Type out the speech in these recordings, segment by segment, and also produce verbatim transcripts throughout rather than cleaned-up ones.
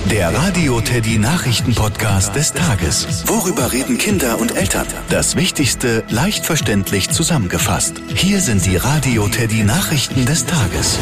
Der Radio Teddy Nachrichten-Podcast des Tages. Worüber reden Kinder und Eltern? Das Wichtigste leicht verständlich zusammengefasst. Hier sind die Radio Teddy Nachrichten des Tages.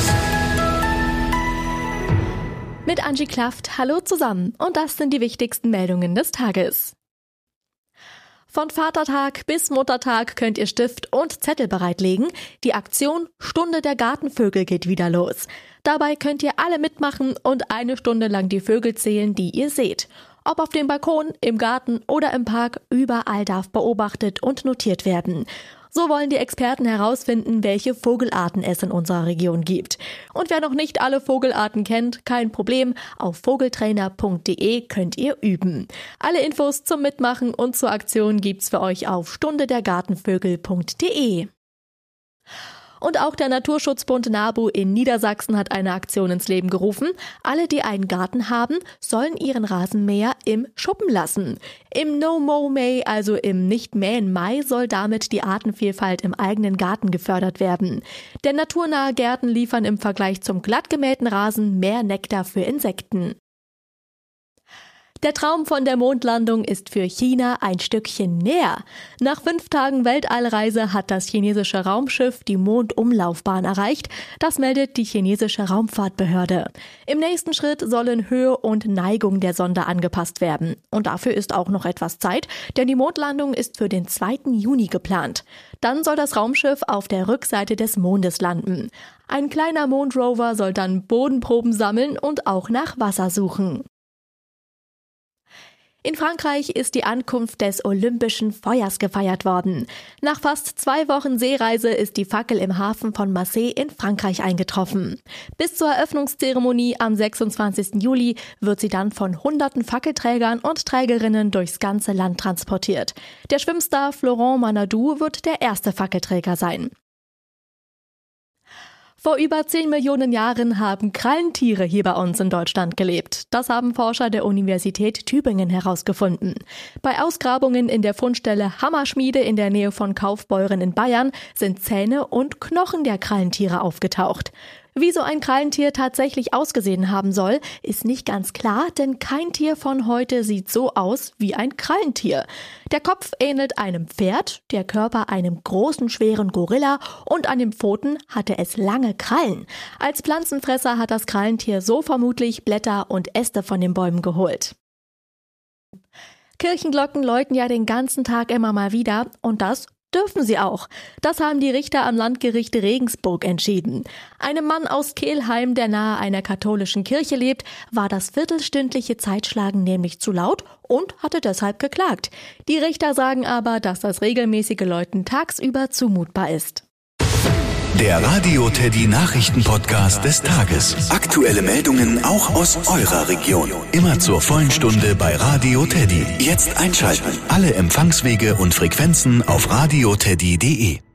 Mit Angie Klaft, hallo zusammen und das sind die wichtigsten Meldungen des Tages. Von Vatertag bis Muttertag könnt ihr Stift und Zettel bereitlegen. Die Aktion Stunde der Gartenvögel geht wieder los. Dabei könnt ihr alle mitmachen und eine Stunde lang die Vögel zählen, die ihr seht. Ob auf dem Balkon, im Garten oder im Park, überall darf beobachtet und notiert werden. So wollen die Experten herausfinden, welche Vogelarten es in unserer Region gibt. Und wer noch nicht alle Vogelarten kennt, kein Problem, auf vogeltrainer punkt de könnt ihr üben. Alle Infos zum Mitmachen und zur Aktion gibt's für euch auf stunde der gartenvögel punkt de. Und auch der Naturschutzbund NABU in Niedersachsen hat eine Aktion ins Leben gerufen. Alle, die einen Garten haben, sollen ihren Rasenmäher im Schuppen lassen. Im No-Mow-May, also im Nicht-Mähen-Mai, soll damit die Artenvielfalt im eigenen Garten gefördert werden. Denn naturnahe Gärten liefern im Vergleich zum glatt gemähten Rasen mehr Nektar für Insekten. Der Traum von der Mondlandung ist für China ein Stückchen näher. Nach fünf Tagen Weltallreise hat das chinesische Raumschiff die Mondumlaufbahn erreicht. Das meldet die chinesische Raumfahrtbehörde. Im nächsten Schritt sollen Höhe und Neigung der Sonde angepasst werden. Und dafür ist auch noch etwas Zeit, denn die Mondlandung ist für den zweiten Juni geplant. Dann soll das Raumschiff auf der Rückseite des Mondes landen. Ein kleiner Mondrover soll dann Bodenproben sammeln und auch nach Wasser suchen. In Frankreich ist die Ankunft des Olympischen Feuers gefeiert worden. Nach fast zwei Wochen Seereise ist die Fackel im Hafen von Marseille in Frankreich eingetroffen. Bis zur Eröffnungszeremonie am sechsundzwanzigsten Juli wird sie dann von hunderten Fackelträgern und Trägerinnen durchs ganze Land transportiert. Der Schwimmstar Florent Manadou wird der erste Fackelträger sein. Vor über zehn Millionen Jahren haben Krallentiere hier bei uns in Deutschland gelebt. Das haben Forscher der Universität Tübingen herausgefunden. Bei Ausgrabungen in der Fundstelle Hammerschmiede in der Nähe von Kaufbeuren in Bayern sind Zähne und Knochen der Krallentiere aufgetaucht. Wie so ein Krallentier tatsächlich ausgesehen haben soll, ist nicht ganz klar, denn kein Tier von heute sieht so aus wie ein Krallentier. Der Kopf ähnelt einem Pferd, der Körper einem großen, schweren Gorilla und an den Pfoten hatte es lange Krallen. Als Pflanzenfresser hat das Krallentier so vermutlich Blätter und Äste von den Bäumen geholt. Kirchenglocken läuten ja den ganzen Tag immer mal wieder und das dürfen sie auch. Das haben die Richter am Landgericht Regensburg entschieden. Einem Mann aus Kelheim, der nahe einer katholischen Kirche lebt, war das viertelstündliche Zeitschlagen nämlich zu laut und hatte deshalb geklagt. Die Richter sagen aber, dass das regelmäßige Läuten tagsüber zumutbar ist. Der Radio Teddy Nachrichten-Podcast des Tages. Aktuelle Meldungen auch aus eurer Region. Immer zur vollen Stunde bei Radio Teddy. Jetzt einschalten. Alle Empfangswege und Frequenzen auf radio teddy punkt de.